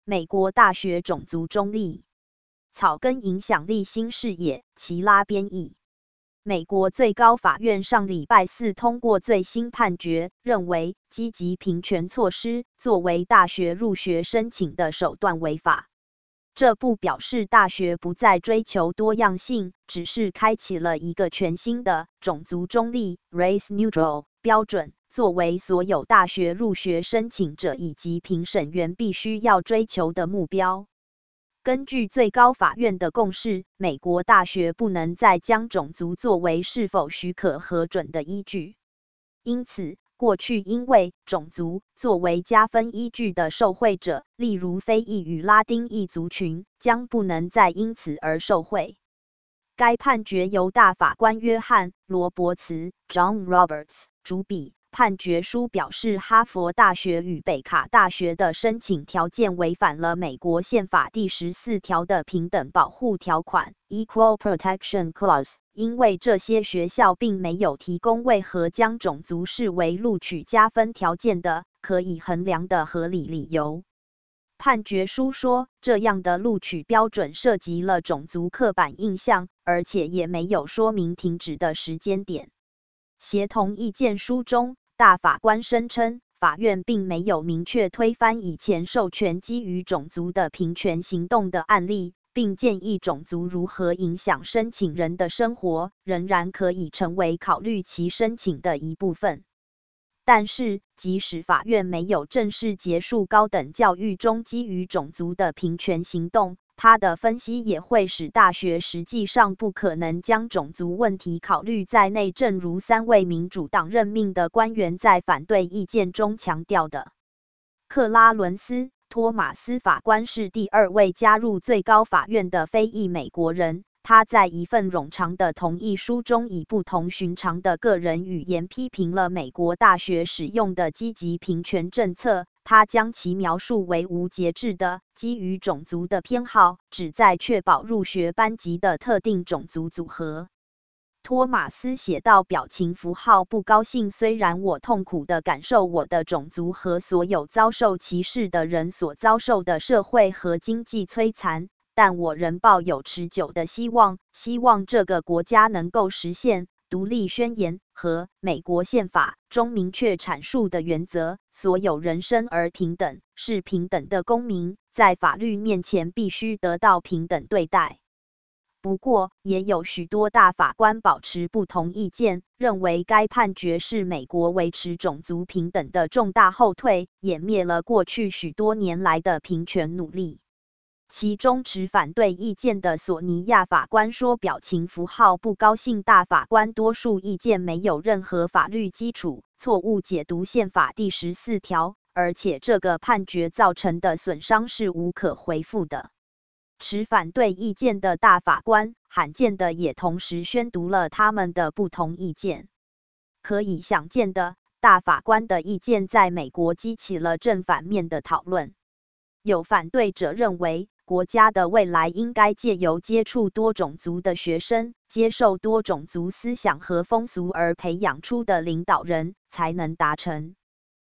美国大学种族中立。草根影响力新视野，齐拉编译。美国最高法院上礼拜四通过最新判决，认为积极平权措施作为大学入学申请的手段违法。这不表示大学不再追求多样性，只是开启了一个全新的种族中立 （race neutral） 标准，作为所有大学入学申请者以及评审员必须要追求的目标。根据最高法院的共识，美国大学不能再将种族作为是否许可核准的依据。因此，过去因为种族作为加分依据的受惠者，例如非裔与拉丁裔族群，将不能再因此而受惠。该判决由大法官约翰·罗伯茨 （John Roberts） 主笔。判决书表示，哈佛大学与北卡大学的申请条件违反了美国宪法第14条的平等保护条款 （Equal Protection Clause）， 因为这些学校并没有提供为何将种族视为录取加分条件的可以衡量的合理理由。判决书说，这样的录取标准涉及了种族刻板印象，而且也没有说明停止的时间点。协同意见书中，大法官声称，法院并没有明确推翻以前授权基于种族的平权行动的案例，并建议种族如何影响申请人的生活，仍然可以成为考虑其申请的一部分。但是，即使法院没有正式结束高等教育中基于种族的平权行动，他的分析也会使大学实际上不可能将种族问题考虑在内，正如3位民主党任命的官员在反对意见中强调的。克拉伦斯·托马斯法官是第2位加入最高法院的非裔美国人。他在一份冗长的同意书中以不同寻常的个人语言批评了美国大学使用的积极平权政策，他将其描述为无节制的、基于种族的偏好，旨在确保入学班级的特定种族组合。托马斯写道，表情符号不高兴，虽然我痛苦地感受我的种族和所有遭受歧视的人所遭受的社会和经济摧残，但我仍抱有持久的希望，希望这个国家能够实现独立宣言和美国宪法中明确阐述的原则：所有人生而平等，是平等的公民，在法律面前必须得到平等对待。不过，也有许多大法官保持不同意见，认为该判决是美国维持种族平等的重大后退，湮灭了过去许多年来的平权努力。其中持反对意见的索尼亚法官说，表情符号不高兴大法官多数意见没有任何法律基础，错误解读宪法第14条，而且这个判决造成的损伤是无可回复的。持反对意见的大法官罕见的也同时宣读了他们的不同意见。可以想见的，大法官的意见在美国激起了正反面的讨论。有反对者认为，国家的未来应该借由接触多种族的学生，接受多种族思想和风俗而培养出的领导人才能达成。